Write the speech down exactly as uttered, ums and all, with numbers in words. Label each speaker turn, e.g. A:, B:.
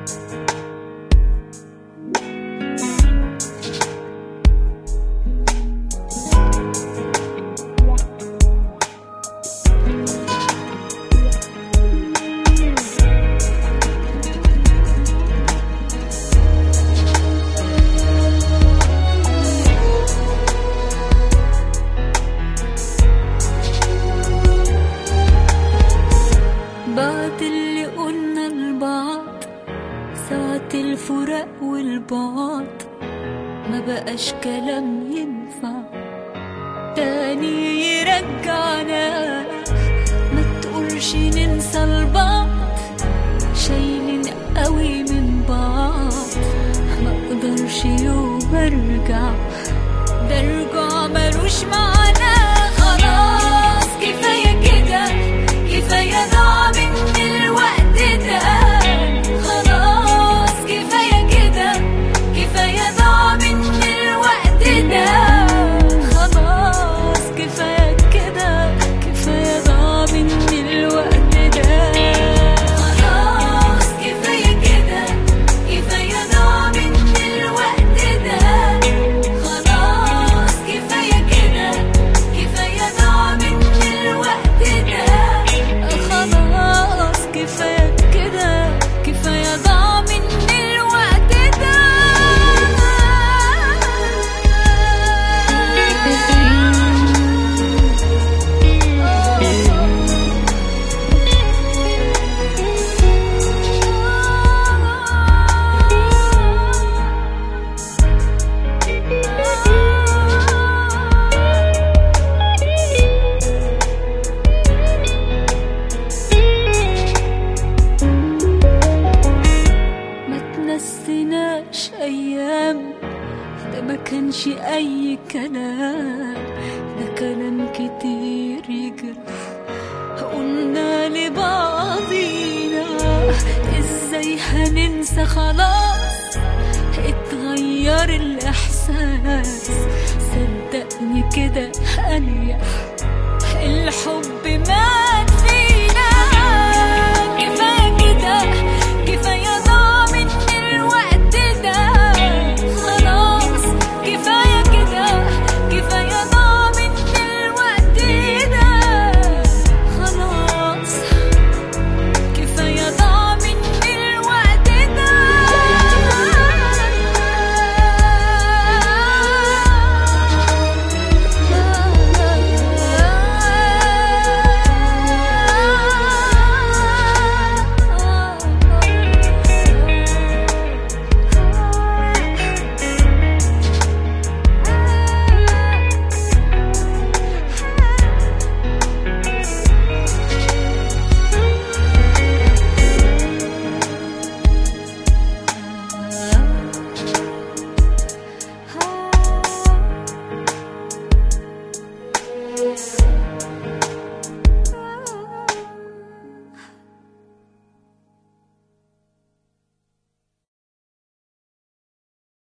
A: بعد اللي قلنا لبعض ساعة الفراق والبعد ما بقاش كلام ينفع تاني يرجعنا. ما تقولش ننسى لبعض، شايلين قوي من بعض، ما اقدرش يوم ارجع، ده رجوع ملوش معنى. خلاص كفاية كده، كفاية ضاع من الوقت ده. خلاص كفاية كده، كفاية ضاع من الوقت ده. خلاص كفاية كده، كفاية ضاع من الوقت ده. خلاص كفاية كده، كفاية ضاع من الوقت ده. خلاص كفاية كده، كفاية ضاع من الوقت ده. خلاص كفاية كده، كفاية ضاع من الوقت ده. ما تنسيناش أيام، ده ما كانش أي كلام، ده كلام كتير يجرح. قلنا لبعضينا ازاي هننسى، خلاص اتغير الإحساس. صدقني كده أريح، الحب مات